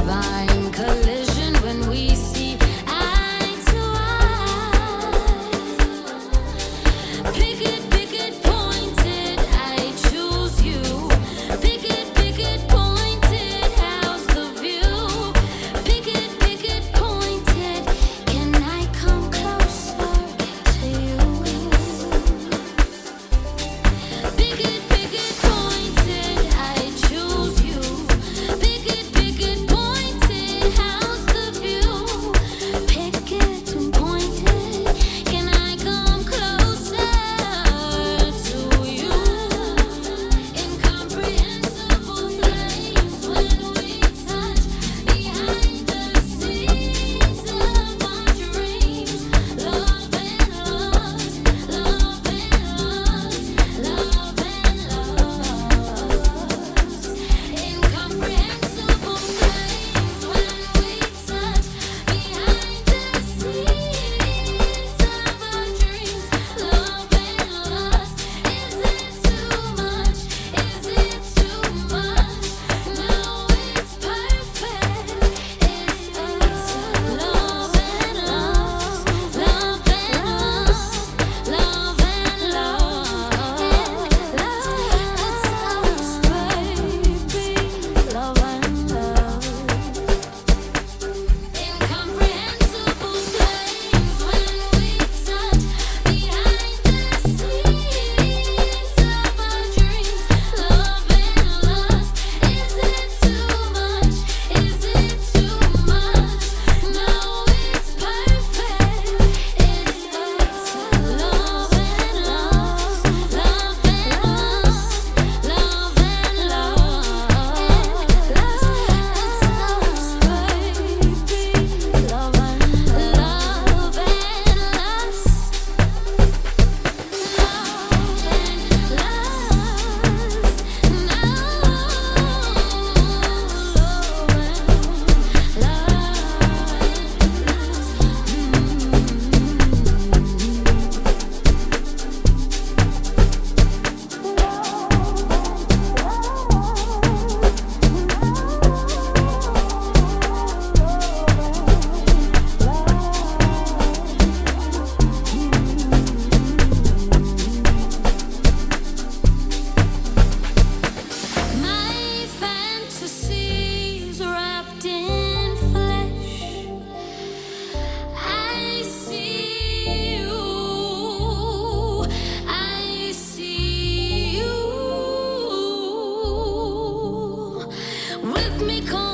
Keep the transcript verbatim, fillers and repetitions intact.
divine collision when we see eye to eye. Pick it, pick it, pointed, I choose you. Pick it, pick it, pointed, how's the view? Pick it, pick it, pointed, can I come closer to you? Pick it, pick it, pointed, I choose you. Pick it, pick it, pointed, how's the view? Pick it and pointed, can I come closer to you? Incomprehensible flames when we touch behind the scenes of our dreams. Love and lust, love and lust, love and lust. Incomprehensible flames when we touch behind the scenes of our dreams. Love and lust. Is it too much? Is it too much? No, it's perfect. It's it's love and lust, love and lust, love and lust. It's us, baby. Love and lust. Incomprehensible flames when we touch behind the scenes of our dreams. Love and lust. Is it too much? Is it too much? No, it's perfect. It's us. Love and lust, love and lust, love and lust. It's us, baby. Love and love and lust. Love and my fantasies wrapped in flesh. I see you. I see you. With me.